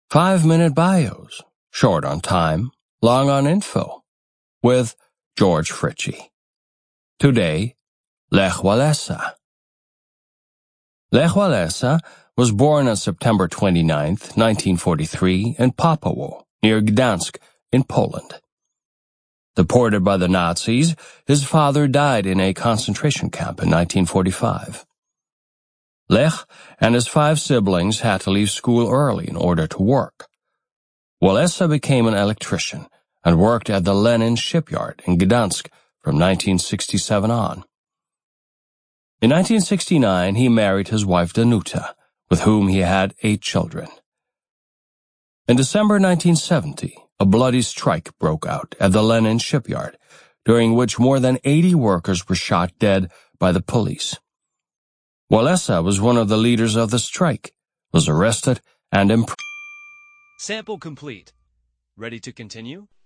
5-minute bios, short on time, long on info, with George Fritchie. Today, Lech Walesa. Lech Walesa was born on September 29, 1943, in Papawo, near Gdansk, in Poland. Deported by the Nazis, his father died in a concentration camp in 1945. Lech and his 5 siblings had to leave school early in order to work. Walesa became an electrician and worked at the Lenin shipyard in Gdansk from 1967 on. In 1969, he married his wife Danuta, with whom he had 8 children. In December 1970, a bloody strike broke out at the Lenin shipyard, during which more than 80 workers were shot dead by the police. Walesa was one of the leaders of the strike, was arrested and imprisoned. Sample complete. Ready to continue?